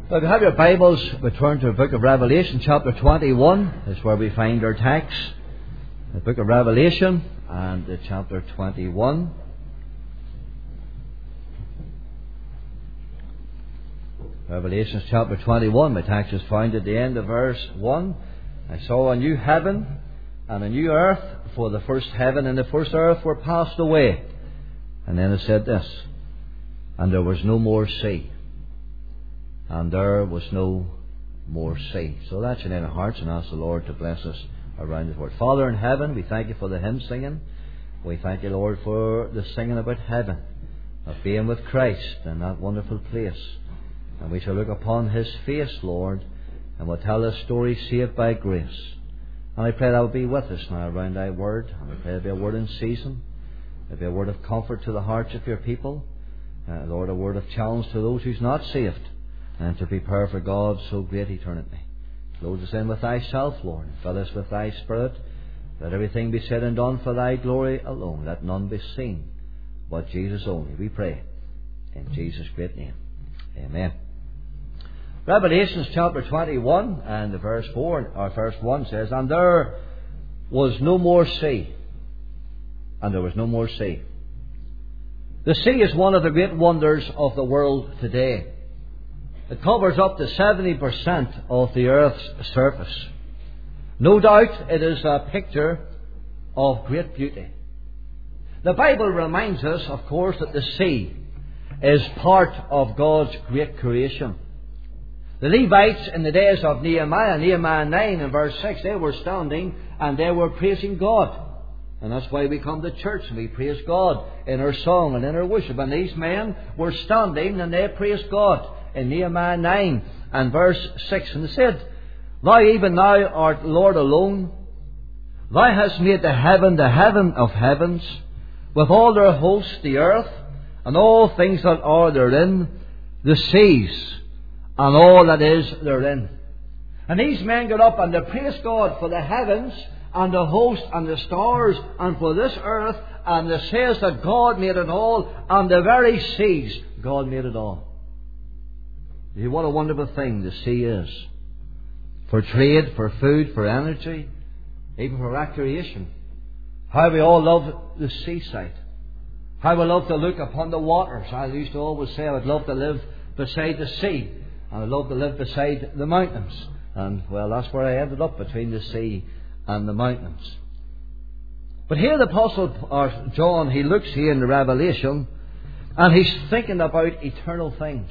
Well, if you have your Bibles, we turn to the book of Revelation, chapter 21 is where we find our text. The book of Revelation and the chapter 21. Revelation chapter 21, my text is found at the end of verse 1. I saw a new heaven and a new earth, for the first heaven and the first earth were passed away. And then it said this, and there was no more sea. And there was no more sea. So that's in our hearts, and ask the Lord to bless us around His word. Father in heaven, we thank You for the hymn singing. We thank You, Lord, for the singing about heaven, of being with Christ in that wonderful place. And we shall look upon His face, Lord, and we'll tell the story saved by grace. And I pray that will be with us now around Thy word. And I pray it will be a word in season. It will be a word of comfort to the hearts of Your people. Lord, a word of challenge to those who's not saved, and to prepare for God's so great eternity. Load us in with Thyself, Lord. Fill us with Thy Spirit. Let everything be said and done for Thy glory alone. Let none be seen but Jesus only. We pray in Jesus' great name. Amen. Revelation chapter 21 and the verse 4 or verse 1 says, and there was no more sea. And there was no more sea. The sea is one of the great wonders of the world today. It covers up to 70% of the earth's surface. No doubt it is a picture of great beauty. The Bible reminds us, of course, that the sea is part of God's great creation. The Levites in the days of Nehemiah 9 and verse 6, they were standing and they were praising God. And that's why we come to church and we praise God in our song and in our worship. And these men were standing and they praised God. In Nehemiah 9 and verse 6, and it said, Thou even now art Lord alone. Thou hast made the heaven of heavens, with all their host, the earth, and all things that are therein, the seas, and all that is therein. And these men got up and they praised God for the heavens, and the host, and the stars, and for this earth, and it says that God made it all, and the very seas, God made it all. See, what a wonderful thing the sea is. For trade, for food, for energy, even for recreation. How we all love the seaside. How we love to look upon the waters. I used to always say I would love to live beside the sea. And I'd love to live beside the mountains. And, well, that's where I ended up, between the sea and the mountains. But here the Apostle John, he looks here in the Revelation, and he's thinking about eternal things.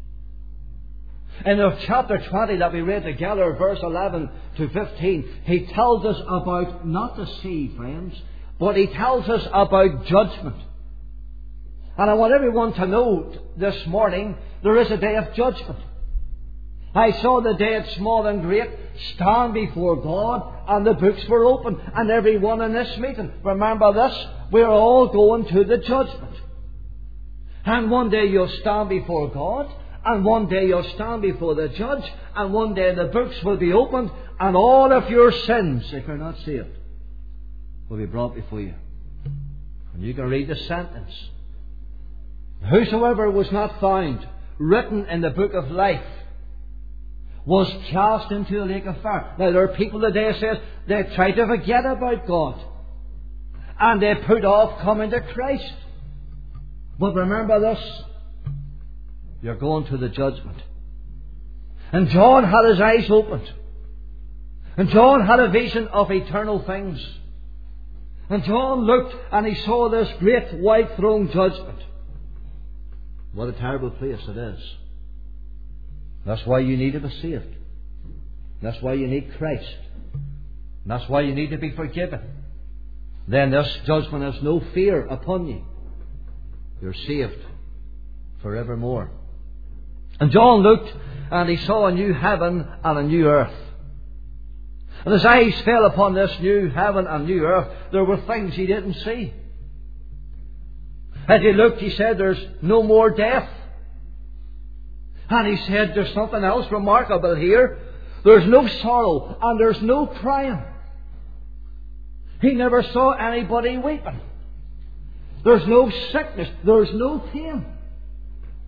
In the chapter 20 that we read together, verse 11 to 15, he tells us about not the sea, friends, but he tells us about judgment. And I want everyone to know this morning, there is a day of judgment. I saw the dead, small and great, stand before God, and the books were open, and everyone in this meeting, remember this, we're all going to the judgment. And one day you'll stand before God, and one day you'll stand before the judge, and one day the books will be opened, and all of your sins, if you're not saved, will be brought before you. And you can read the sentence. Whosoever was not found written in the book of life was cast into the lake of fire. Now there are people today that says they try to forget about God, and they put off coming to Christ. But remember this, you're going to the judgment. And John had his eyes opened. And John had a vision of eternal things. And John looked and he saw this great white throne judgment. What a terrible place it is. That's why you need to be saved. That's why you need Christ. And that's why you need to be forgiven. Then this judgment has no fear upon you. You're saved forevermore. And John looked and he saw a new heaven and a new earth. And his eyes fell upon this new heaven and new earth. There were things he didn't see. As he looked, he said, there's no more death. And he said, there's something else remarkable here. There's no sorrow and there's no crying. He never saw anybody weeping. There's no sickness. There's no pain.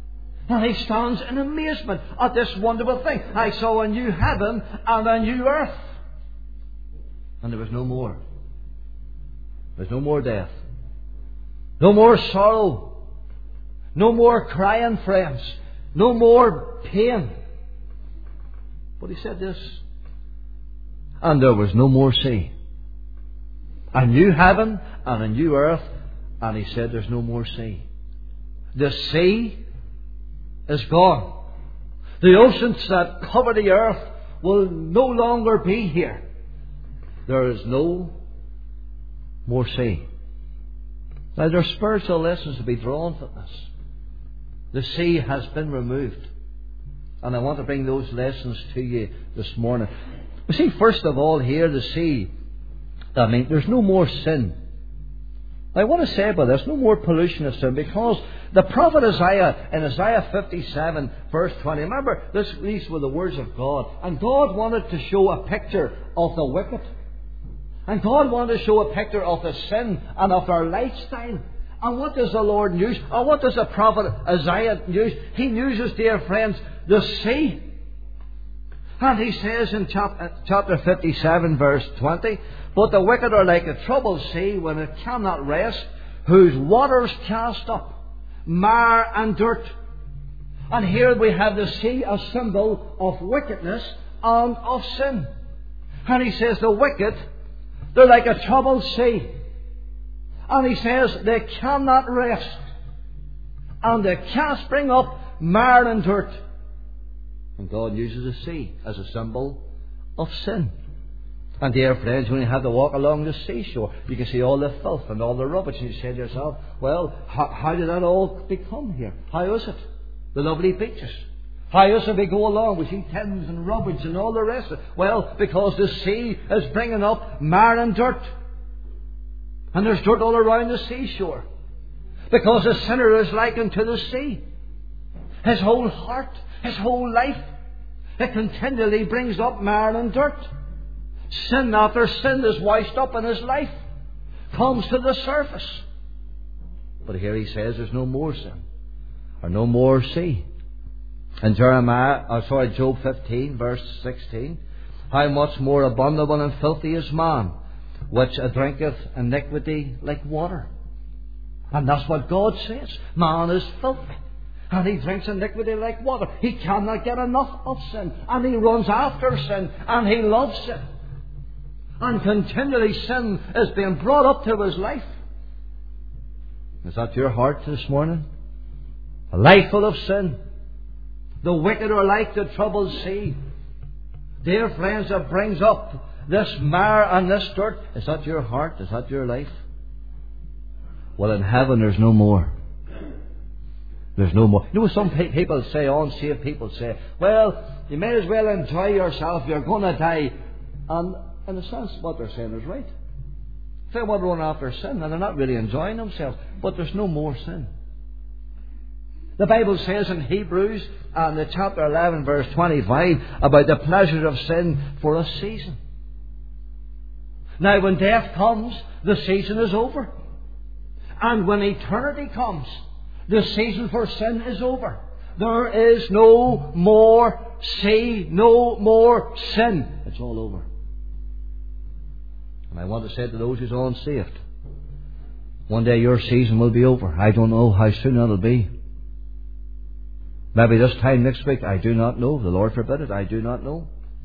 And he stands in amazement at this wonderful thing. I saw a new heaven and a new earth. And there was no more. There's no more death. No more sorrow. No more crying, friends. No more pain. But he said this. And there was no more sea. A new heaven and a new earth. And he said there's no more sea. The sea is gone. The oceans that cover the earth will no longer be here. There is no more sea. Now there are spiritual lessons to be drawn from this. The sea has been removed. And I want to bring those lessons to you this morning. You see, first of all here, the sea, there's no more sin. I want to say about this, no more pollution of sin, because the prophet Isaiah, in Isaiah 57, verse 20, remember, these were the words of God, and God wanted to show a picture of the wicked. And God wanted to show a picture of the sin and of our lifestyle. And what does the Lord use? Or what does the prophet Isaiah use? He uses, dear friends, the sea. And he says in chapter 57, verse 20, but the wicked are like a troubled sea when it cannot rest, whose waters cast up mire and dirt. And here we have the sea, a symbol of wickedness and of sin. And he says the wicked, they're like a troubled sea. And he says they cannot rest. And they can't spring up mire and dirt. And God uses the sea as a symbol of sin. And dear friends, when you have to walk along the seashore, you can see all the filth and all the rubbish. And you say to yourself, well, how did that all become here? How is it? The lovely beaches. How is it we go along? We see tins and rubbish and all the rest of it. Well, because the sea is bringing up mire and dirt. And there's dirt all around the seashore. Because the sinner is likened to the sea. His whole heart, his whole life, it continually brings up mire and dirt. Sin after sin is washed up in his life. Comes to the surface. But here he says there's no more sin. Or no more sea. In Job 15, verse 16. How much more abominable and filthy is man, which drinketh iniquity like water. And that's what God says. Man is filthy. And he drinks iniquity like water. He cannot get enough of sin. And he runs after sin. And he loves sin. And continually sin is being brought up to his life. Is that your heart this morning? A life full of sin. The wicked are like the troubled sea. Dear friends, it brings up this mire and this dirt. Is that your heart? Is that your life? Well, in heaven there's no more. There's no more. You know, some people say, unsaved people say, well, you may as well enjoy yourself. You're going to die. And in a sense, what they're saying is right. They want to run after sin, and they're not really enjoying themselves. But there's no more sin. The Bible says in Hebrews, and chapter 11, verse 25, about the pleasure of sin for a season. Now, when death comes, the season is over. And when eternity comes, the season for sin is over. There is no more sea, no more sin. It's all over. And I want to say to those who's unsaved, one day your season will be over. I don't know how soon it'll be. Maybe this time next week, I do not know. The Lord forbid it, I do not know.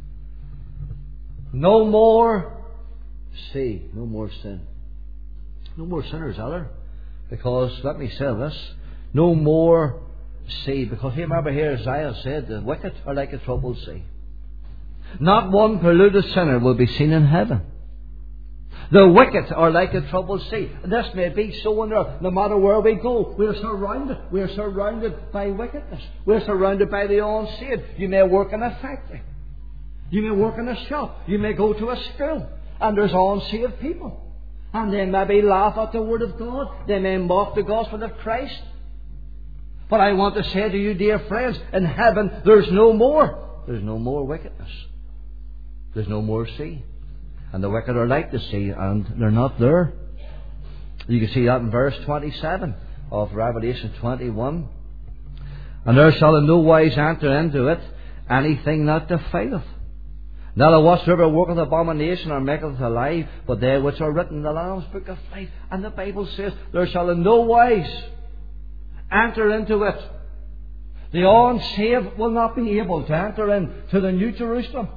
No more sea, no more sin. No more sinners, are there? Because, let me say this, no more sea. Because you remember here Isaiah said, the wicked are like a troubled sea. Not one polluted sinner will be seen in heaven. The wicked are like a troubled sea. This may be so in earth. No matter where we go, we're surrounded. We're surrounded by wickedness. We're surrounded by the unsaved. You may work in a factory. You may work in a shop. You may go to a school. And there's unsaved people. And they maybe laugh at the Word of God. They may mock the gospel of Christ. But I want to say to you, dear friends, in heaven there's no more. There's no more wickedness. There's no more sea. And the wicked are like the sea, and they're not there. You can see that in verse 27 of Revelation 21. And there shall in no wise enter into it anything that defileth, neither whatsoever worketh abomination or maketh a lie, but they which are written in the Lamb's book of life. And the Bible says, there shall in no wise enter into it. The unsaved will not be able to enter into the New Jerusalem.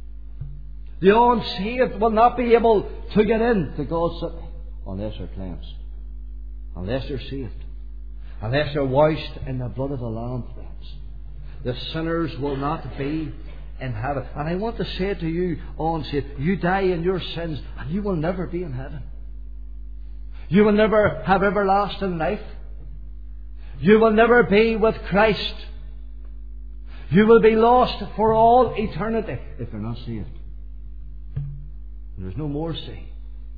The unsaved will not be able to get into God's city unless they're cleansed, unless they're saved, unless they're washed in the blood of the Lamb, friends. The sinners will not be in heaven. And I want to say to you, unsaved, you die in your sins and you will never be in heaven. You will never have everlasting life. You will never be with Christ. You will be lost for all eternity if you're not saved. There's no more sea.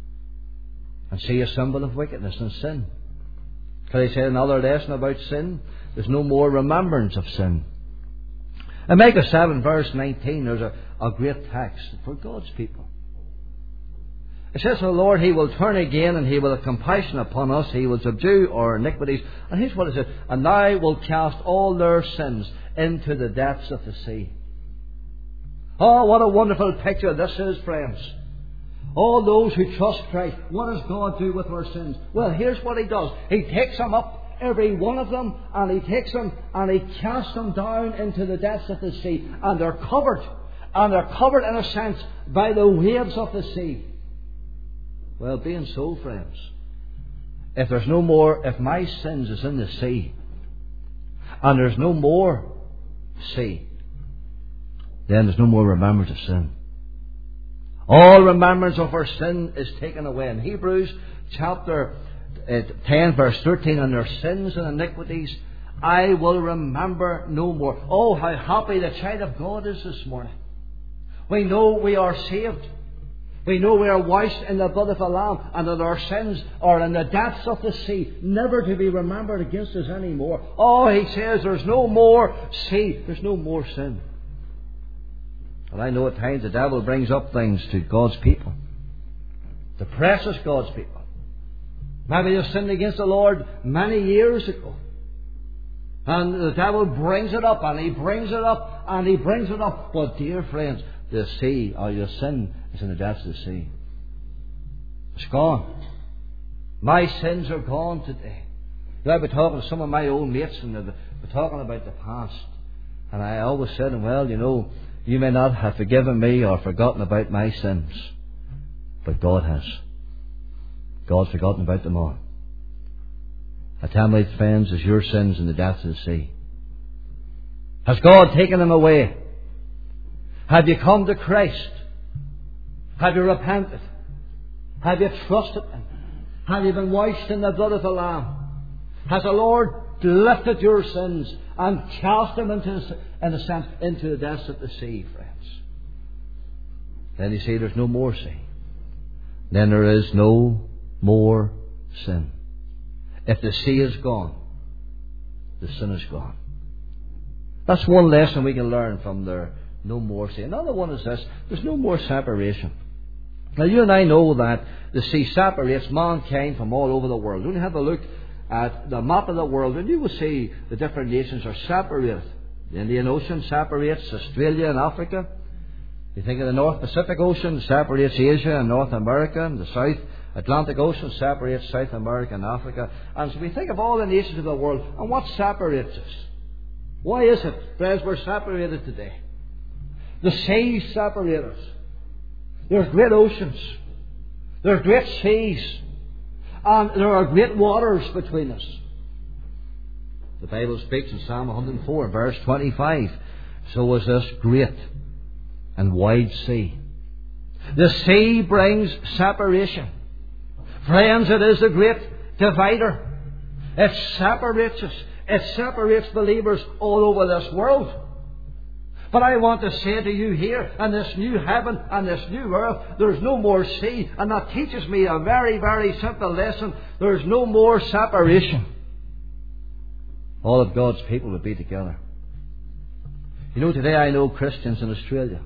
And sea is a symbol of wickedness and sin. Can I say another lesson about sin? There's no more remembrance of sin. In Micah 7 verse 19 there's a great text for God's people. It says, the Lord, He will turn again and He will have compassion upon us. He will subdue our iniquities. And here's what it says. And now will cast all their sins into the depths of the sea. Oh, what a wonderful picture this is, friends. All those who trust Christ, what does God do with our sins? Well, here's what He does. He takes them up, every one of them, and He takes them and He casts them down into the depths of the sea. And they're covered. And they're covered, in a sense, by the waves of the sea. Well, being so, friends, if there's no more, if my sins is in the sea, and there's no more sea, then there's no more remembrance of sin. All remembrance of our sin is taken away. In Hebrews chapter 10 verse 13, and their sins and iniquities I will remember no more. Oh, how happy the child of God is this morning. We know we are saved. We know we are washed in the blood of the Lamb, and that our sins are in the depths of the sea, never to be remembered against us anymore. Oh, He says there's no more sea, there's no more sin. And I know at times the devil brings up things to God's people, depresses God's people. Maybe they've sinned against the Lord many years ago. And the devil brings it up, and he brings it up, and he brings it up. But dear friends, the sea, or your sin, is in the depths of the sea. It's gone. My sins are gone today. I've been talking to some of my old mates, and they've been talking about the past. And I always said, well, you know, you may not have forgiven me or forgotten about my sins, but God has. God's forgotten about them all. I tell my friends, is your sins in the depths of the sea? Has God taken them away? Have you come to Christ? Have you repented? Have you trusted Him? Have you been washed in the blood of the Lamb? Has the Lord lifted your sins and cast them into the depths of the sea, friends? Then you see there's no more sea. Then there is no more sin. If the sea is gone, the sin is gone. That's one lesson we can learn from there. No more sea. Another one is this. There's no more separation. Now you and I know that the sea separates mankind from all over the world. Only have a look at the map of the world and you will see the different nations are separated. The Indian Ocean separates Australia and Africa. You think of the North Pacific Ocean, separates Asia and North America. And the South Atlantic Ocean separates South America and Africa. And so we think of all the nations of the world, and what separates us? Why is it, friends, we're separated today? The seas separate us. There's great oceans. There's great seas. And there are great waters between us. The Bible speaks in Psalm 104, verse 25. So is this great and wide sea. The sea brings separation. Friends, it is a great divider. It separates us. It separates believers all over this world. But I want to say to you here, in this new heaven and this new earth, there's no more sea. And that teaches me a very, very simple lesson. There's no more separation. All of God's people would be together. You know, today I know Christians in Australia.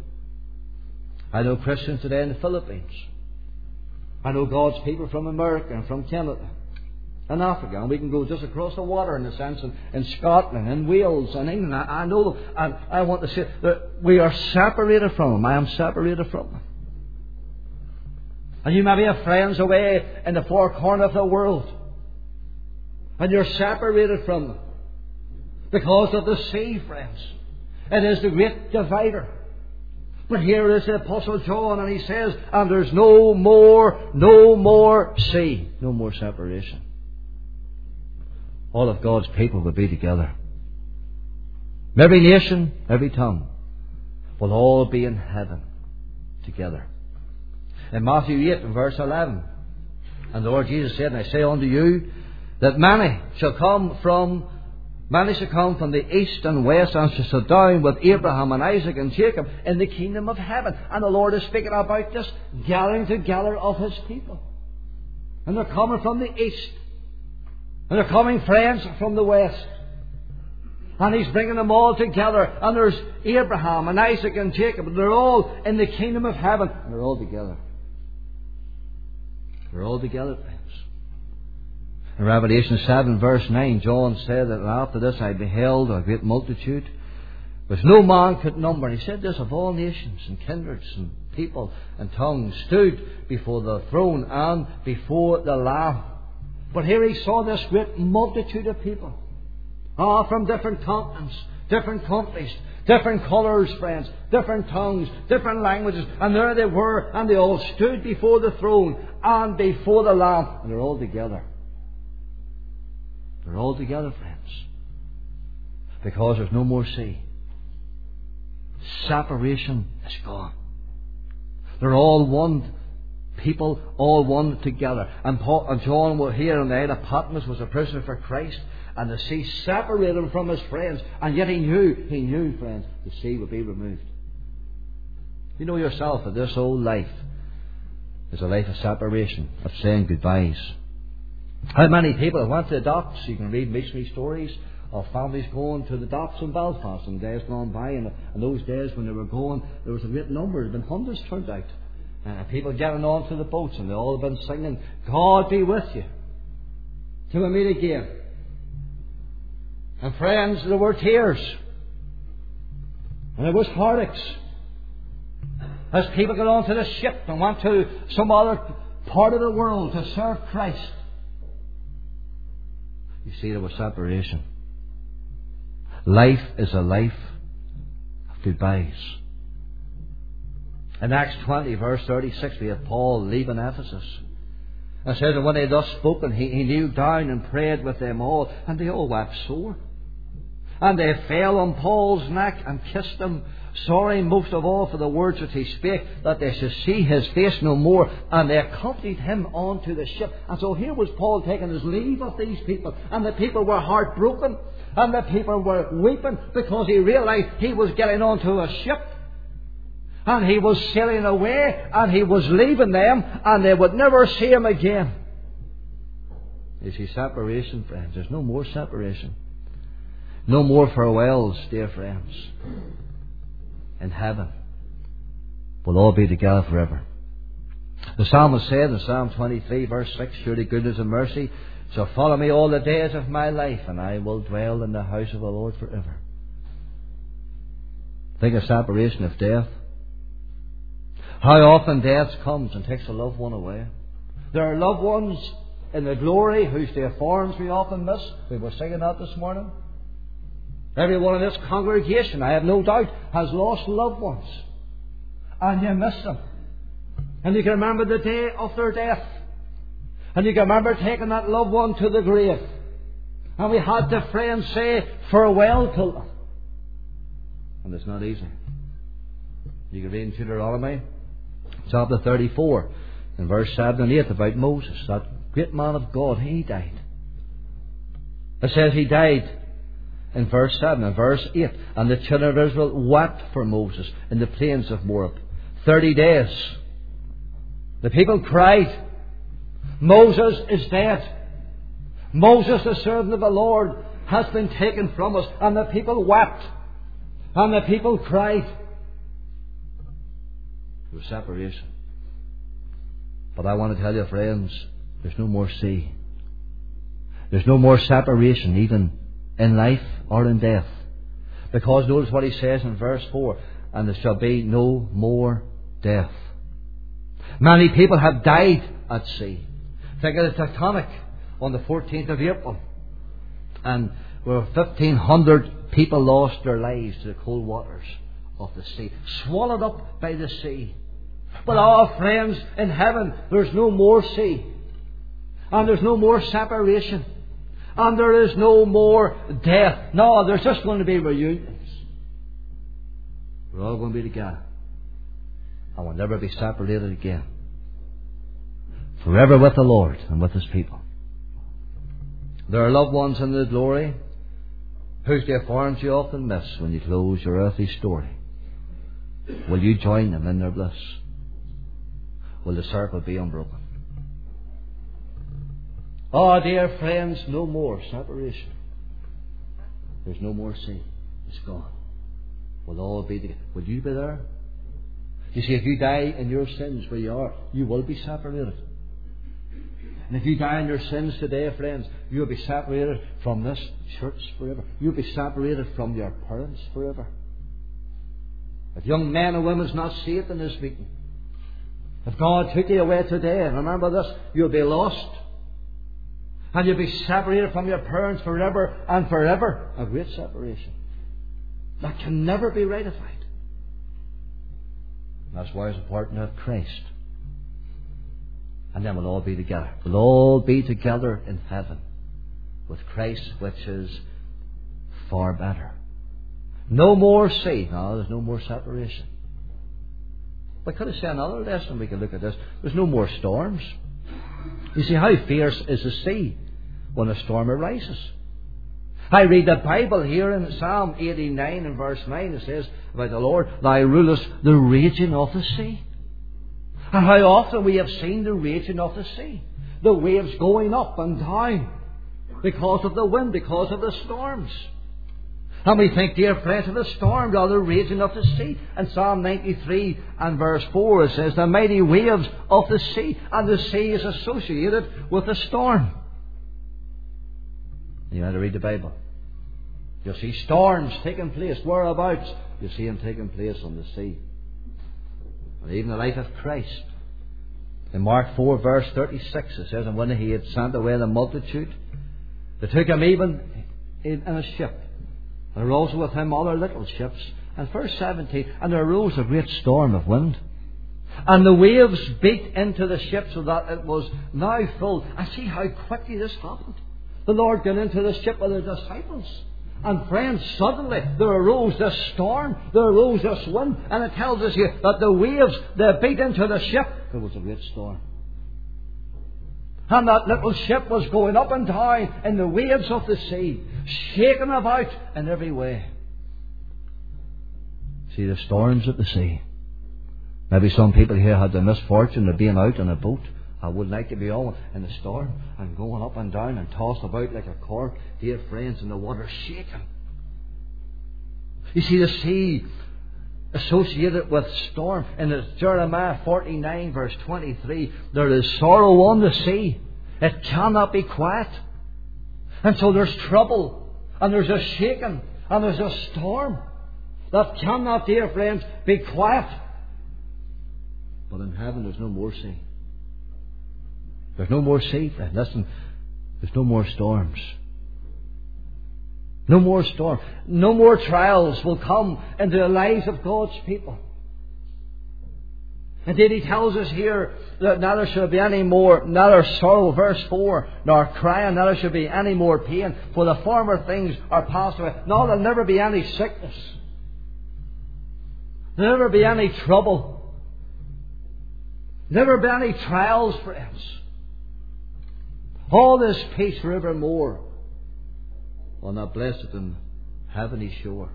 I know Christians today in the Philippines. I know God's people from America and from Canada. in Africa, and we can go just across the water in a sense, in Scotland, in Wales, and England. I know them, and I want to say that we are separated from them. I am separated from them. And you maybe have friends away in the far corner of the world, and you're separated from them because of the sea, friends. It is the great divider. But here is the Apostle John, and he says, and there's no more sea, no more separation. All of God's people will be together. Every nation, every tongue will all be in heaven together. In Matthew 8 and verse 11, and the Lord Jesus said, and I say unto you, that many shall come from the east and west, and shall sit down with Abraham and Isaac and Jacob in the kingdom of heaven. And the Lord is speaking about this gathering together of His people. And they're coming from the east, and they're coming friends from the west. And He's bringing them all together. And there's Abraham and Isaac and Jacob, and they're all in the kingdom of heaven. And they're all together. They're all together, friends. In Revelation 7 verse 9, John said that after this I beheld a great multitude, which no man could number. And he said this, of all nations and kindreds and people and tongues, stood before the throne and before the Lamb. But here he saw this great multitude of people, from different continents, different countries, different colours, friends, different tongues, different languages. And there they were, and they all stood before the throne and before the Lamb. And they're all together. They're all together, friends, because there's no more sea. Separation is gone. They're all one people, all one together. And John was here on the island of Patmos, was a prisoner for Christ, and the sea separated him from his friends, and yet he knew, friends, the sea would be removed. You know yourself that this whole life is a life of separation, of saying goodbyes. How many people have went to the docks? You can read missionary stories of families going to the docks in Belfast in days gone by. And in those days when they were going, there was a great number. There had been hundreds turned out. And people getting on to the boats, and they all have been singing, God be with you, till we meet again. And friends, there were tears. And there was heartaches. As people got onto the ship and went to some other part of the world to serve Christ. You see, there was separation. Life is a life of goodbyes. In Acts 20 verse 36 we have Paul leaving Ephesus. And says that when he had thus spoken, he kneeled down and prayed with them all, and they all wept sore. And they fell on Paul's neck and kissed him, sorry most of all for the words that he spake, that they should see his face no more. And they accompanied him onto the ship. And so here was Paul taking his leave of these people. And the people were heartbroken. And the people were weeping because he realized he was getting onto a ship. And he was sailing away. And he was leaving them. And they would never see him again. You see, separation, friends. There's no more separation. No more farewells, dear friends. In heaven, we'll all be together forever. The psalmist said in Psalm 23 verse 6, surely goodness and mercy shall follow me all the days of my life, and I will dwell in the house of the Lord forever. Think of separation of death. How often death comes and takes a loved one away. There are loved ones in the glory whose dear forms we often miss. We were singing that this morning. Everyone in this congregation, I have no doubt, has lost loved ones. And you miss them. And you can remember the day of their death. And you can remember taking that loved one to the grave. And we had the friends say farewell to them. And it's not easy. You can read in Deuteronomy chapter 34 in verse 7 and 8 about Moses, that great man of God. He died. It says he died in verse 7 and verse 8. And the children of Israel wept for Moses in the plains of Moab 30 days. The people cried, Moses is dead. Moses, the servant of the Lord, has been taken from us. And the people wept. And the people cried. There was separation. But I want to tell you, friends, there's no more sea. There's no more separation, even in life or in death. Because notice what he says in verse 4, and there shall be no more death. Many people have died at sea. Think of the Titanic on the 14th of April. And where 1,500 people lost their lives to the cold waters of the sea, swallowed up by the sea. But our friends, in heaven, there's no more sea. And there's no more separation. And there is no more death. No, there's just going to be reunions. We're all going to be together. And we'll never be separated again. Forever with the Lord and with His people. There are loved ones in the glory whose dear forms you often miss when you close your earthly story. Will you join them in their bliss? Will the circle be unbroken? Oh, dear friends, no more separation. There's no more sea. It's gone. We'll all be together. Will you be there? You see, if you die in your sins where you are, you will be separated. And if you die in your sins today, friends, you'll be separated from this church forever. You'll be separated from your parents forever. If young men and women's not saved in this meeting, if God took you away today, and remember this, you'll be lost. And you'll be separated from your parents forever and forever. A great separation. That can never be ratified. That's why it's important to have Christ. And then we'll all be together. We'll all be together in heaven with Christ, which is far better. No more sea. No, there's no more separation. We could have said another lesson. We could look at this. There's no more storms. You see, how fierce is the sea when a storm arises? I read the Bible here in Psalm 89 and verse 9. It says about the Lord, Thou rulest the raging of the sea. And how often we have seen the raging of the sea. The waves going up and down because of the wind, because of the storms. And we think, dear friends, of the storm or the raging of the sea. In Psalm 93 and verse 4 it says, The mighty waves of the sea. And the sea is associated with the storm. You have to read the Bible. You'll see storms taking place. Whereabouts? You'll see them taking place on the sea. And even the life of Christ. In Mark 4 verse 36 it says, And when He had sent away the multitude, they took Him even in a ship. There arose with Him other little ships. And verse 17, And there arose a great storm of wind. And the waves beat into the ship so that it was now full. And see how quickly this happened. The Lord got into the ship with the disciples. And friends, suddenly there arose this storm, there arose this wind, and it tells us here that the waves, they beat into the ship. There was a great storm. And that little ship was going up and down in the waves of the sea, shaken about in every way. See the storms at the sea. Maybe some people here had the misfortune of being out on a boat. I would like to be on in the storm and going up and down and tossed about like a cork, dear friends, and the water shaking. You see the sea associated with storm. In Jeremiah 49 verse 23, there is sorrow on the sea. It cannot be quiet. And so there's trouble, and there's a shaking, and there's a storm that cannot, dear friends, be quiet. But in heaven there's no more sea. There's no more sea, friend. Listen, there's no more storms. No more storm. No more trials will come into the lives of God's people. Indeed, He tells us here that neither shall be any more, neither sorrow, verse 4, nor crying, neither shall be any more pain, for the former things are passed away. No, there'll never be any sickness. There'll never be any trouble. Never be any trials, friends. All this peace forevermore on that blessed and heavenly shore.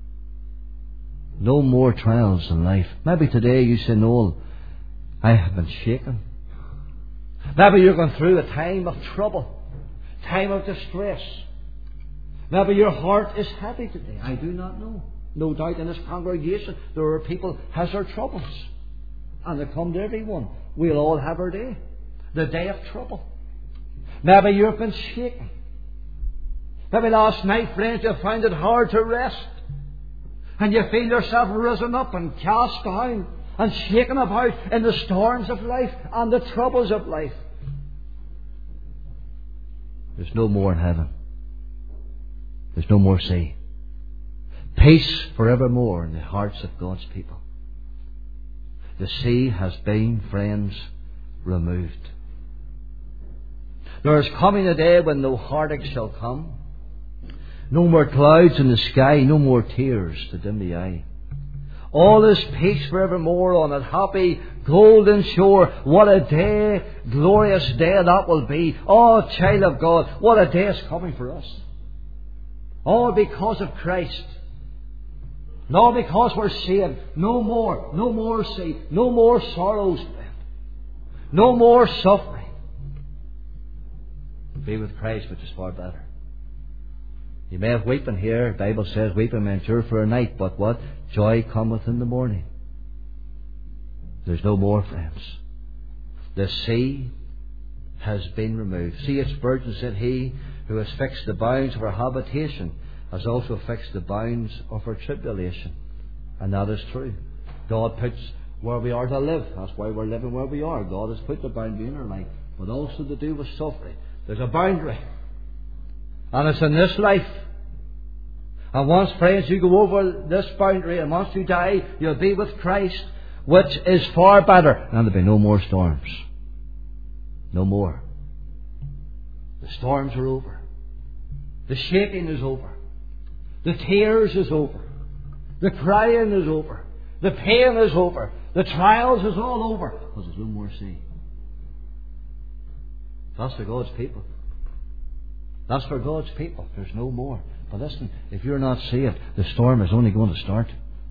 No more trials in life. Maybe today you say, Noel, I have been shaken. Maybe you're going through a time of trouble, time of distress. Maybe your heart is heavy today. I do not know. No doubt in this congregation there are people who has their troubles. And they come to everyone. We'll all have our day. The day of trouble. Maybe you've been shaken. Maybe last night, friends, you found it hard to rest. And you feel yourself risen up and cast down and shaken about in the storms of life and the troubles of life. There's no more in heaven. There's no more sea. Peace forevermore in the hearts of God's people. The sea has been, friends, removed. There is coming a day when no heartache shall come. No more clouds in the sky, no more tears to dim the eye. All is peace forevermore on that happy golden shore. What a day, glorious day that will be. Oh, child of God, what a day is coming for us. All because of Christ. Not because we're saved. No more sea, no more sorrows, no more suffering. Be with Christ, which is far better. You may have weeping here. The Bible says weeping may endure for a night, but what? Joy cometh in the morning. There's no more, friends. The sea has been removed. See, Spurgeon said, He who has fixed the bounds of our habitation has also fixed the bounds of our tribulation. And that is true. God puts where we are to live. That's why we're living where we are. God has put the boundary in our life, but also to do with suffering. There's a boundary. And it's in this life. And once, friends, you go over this boundary, and once you die, you'll be with Christ, which is far better. And there'll be no more storms. No more. The storms are over. The shaking is over. The tears is over. The crying is over. The pain is over. The trials is all over. Because there's no more sea. That's for God's people. That's for God's people. There's no more. But listen, if you're not saved, the storm is only going to start.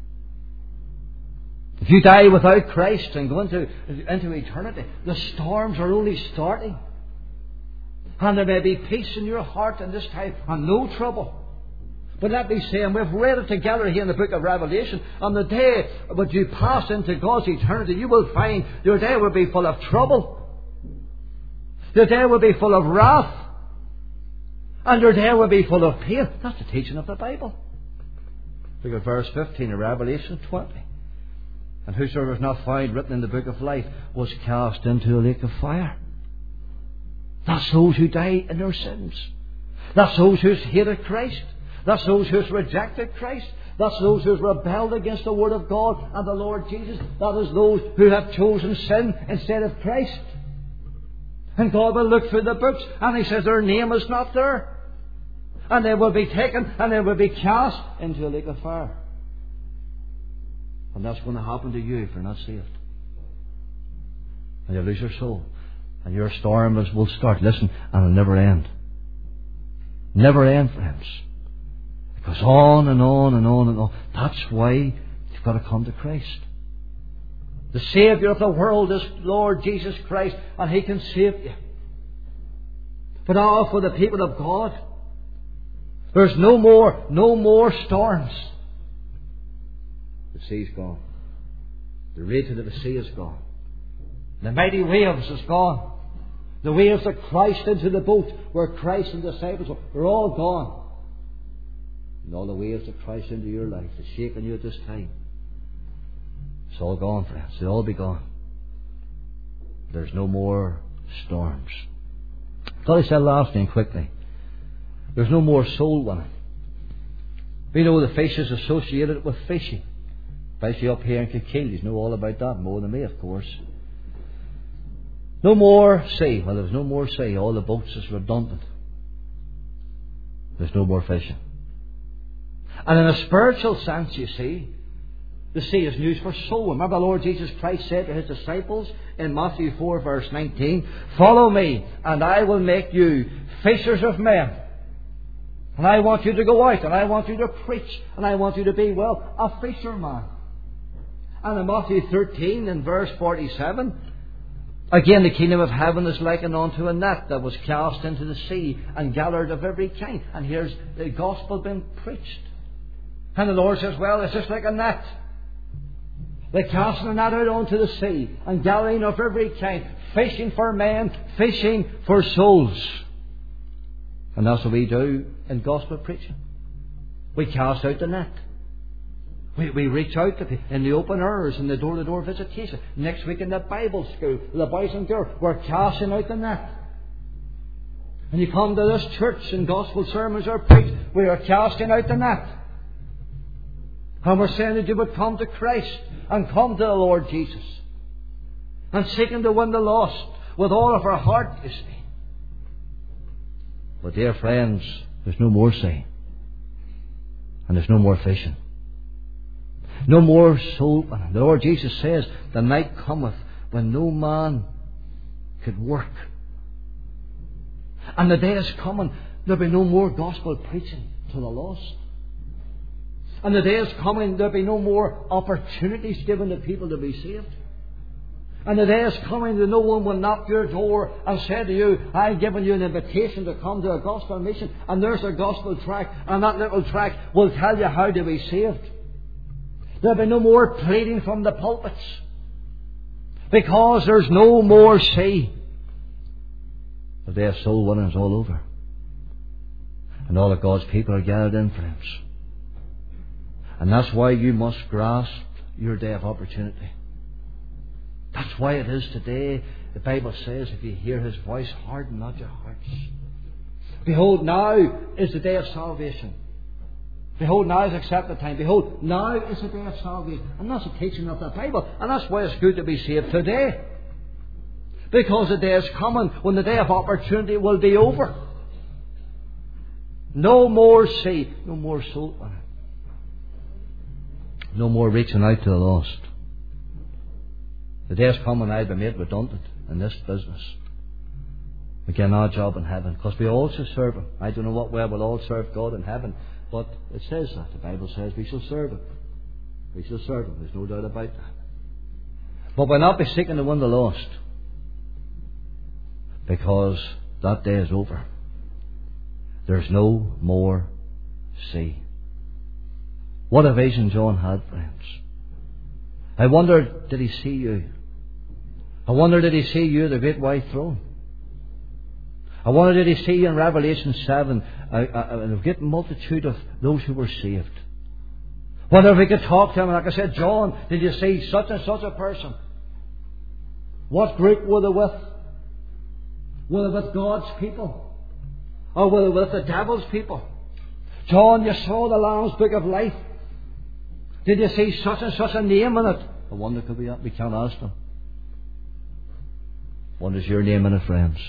If you die without Christ and go into eternity, the storms are only starting. And there may be peace in your heart in this time and no trouble. But let me say, and we've read it together here in the book of Revelation, on the day when you pass into God's eternity, you will find your day will be full of trouble. Your day will be full of wrath. And your day will be full of pain. That's the teaching of the Bible. Look at verse 15 of Revelation 20. And whosoever was not found written in the book of life was cast into a lake of fire. That's those who die in their sins. That's those who hated Christ. That's those who rejected Christ. That's those who have rebelled against the Word of God and the Lord Jesus. That is those who have chosen sin instead of Christ. And God will look through the books and He says their name is not there. And they will be taken and they will be cast into a lake of fire. And that's going to happen to you if you're not saved. And you'll lose your soul. And your storm will start, listen, and it'll never end. Never end, friends. It goes on and on and on and on. That's why you've got to come to Christ. The Saviour of the world is Lord Jesus Christ, and He can save you. But now for the people of God, there's no more storms. The sea's gone. The raging of the sea is gone. The mighty waves is gone. The waves that crashed into the boat where Christ and the disciples were all gone. And all the waves that crashed into your life, that's shaking you at this time, it's all gone, friends. They'll all be gone. There's no more storms. I said last thing quickly. There's no more soul winning. We know the fish is associated with fishing. Especially up here in Kilkeel, you know all about that more than me, of course. No more sea. Well, there's no more sea. All the boats is redundant. There's no more fishing. And in a spiritual sense, you see, the sea is used for soul. Remember the Lord Jesus Christ said to His disciples in Matthew 4 verse 19, "Follow me and I will make you fishers of men." And I want you to go out and I want you to preach and I want you to be, well, a fisherman. And in Matthew 13 in verse 47, again the kingdom of heaven is likened unto a net that was cast into the sea and gathered of every kind. And here's the gospel being preached. And the Lord says, well, it's just like a net. They're casting a net out onto the sea and gathering of every kind, fishing for men, fishing for souls. And that's what we do in gospel preaching. We cast out the net. We reach out to people in the open hours, in the door-to-door visitation. Next week in the Bible school, the boys and girls, we're casting out the net. And you come to this church and gospel sermons are preached, we are casting out the net. And we're saying that you would come to Christ and come to the Lord Jesus. And seeking to win the lost with all of our heart, you see. But dear friends, there's no more sea. And there's no more fishing. No more soul winning. The Lord Jesus says, the night cometh when no man could work. And the day is coming, there'll be no more gospel preaching to the lost. And the day is coming, there'll be no more opportunities given to people to be saved. And the day is coming that no one will knock your door and say to you, I've given you an invitation to come to a gospel mission, and there's a gospel tract, and that little tract will tell you how to be saved. There'll be no more pleading from the pulpits, because there's no more sea. The day of soul winning is all over. And all of God's people are gathered in, friends. And that's why you must grasp your day of opportunity. That's why it is today, the Bible says, if you hear His voice, harden not your hearts. Behold, now is the day of salvation. Behold, now is accepted time. Behold, now is the day of salvation. And that's the teaching of the Bible. And that's why it's good to be saved today. Because the day is coming when the day of opportunity will be over. No more sea, no more soul winning. No more reaching out to the lost. The day is coming I'll be made redundant in this business. We get our job in heaven, because we all shall serve Him. I don't know what way we'll all serve God in heaven, but it says that. The Bible says we shall serve Him. We shall serve Him. There's no doubt about that. But we'll not be seeking to win the lost, because that day is over. There's no more sea. What a vision John had, friends. I wonder, did he see you? I wonder, did he see you, the great white throne? I wonder, did he see you in Revelation 7, a great multitude of those who were saved? Wonder if we could talk to him, like I said, John, did you see such and such a person? What group were they with? Were they with God's people? Or were they with the devil's people? John, you saw the Lamb's Book of Life. Did you see such and such a name in it? I wonder, could we can't ask them. What is your name in it, friends?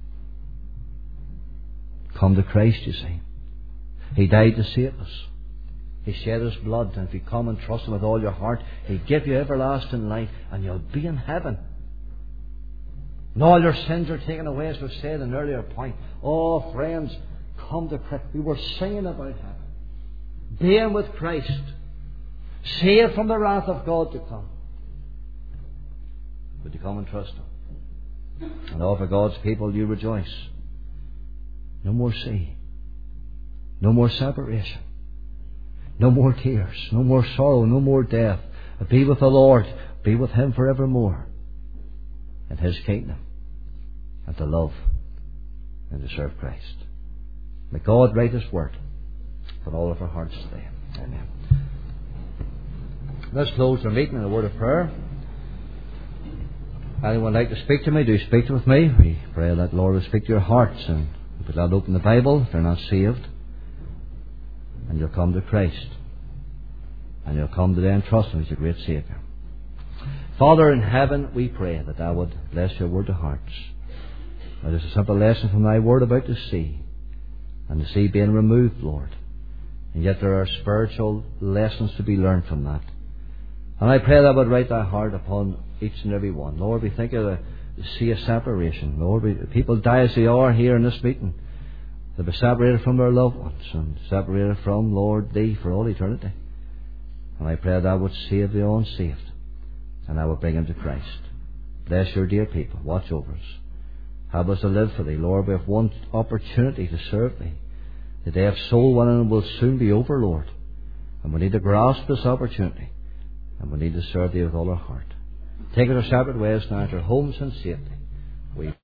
Come to Christ, you see. He died to save us. He shed His blood, and if you come and trust Him with all your heart, He'll give you everlasting life, and you'll be in heaven. And all your sins are taken away, as we've said in an earlier point. Oh, friends, come to Christ. We were singing about heaven. Being with Christ. Saved from the wrath of God to come. Would you come and trust Him? And all for God's people you rejoice. No more sea. No more separation. No more tears. No more sorrow. No more death. Be with the Lord. Be with Him forevermore. In His kingdom. And to love. And to serve Christ. May God write His word for all of our hearts today. Amen. Let's close our meeting in a word of prayer. Anyone like to speak to me, do speak with me. We pray that Lord will speak to your hearts, and if you'll not open the Bible, if you're not saved, and you'll come to Christ, and you'll come today and trust Him as your great Saviour. Father in heaven, we pray that Thou would bless your word to hearts. Now, there's a simple lesson from Thy word about the sea, and the sea being removed, Lord. And yet there are spiritual lessons to be learned from that. And I pray that would write Thy heart upon each and every one. Lord, we think of the sea of separation. Lord, people die as they are here in this meeting. They'll be separated from their loved ones and separated from, Lord, Thee for all eternity. And I pray Thou would save the unsaved, and Thou would bring them to Christ. Bless your dear people. Watch over us. Help us to live for Thee. Lord, we have one opportunity to serve Thee. The day of soul winning will soon be over, Lord. And we need to grasp this opportunity. And we need to serve Thee with all our heart. Take us our separate ways now to our homes and safety. We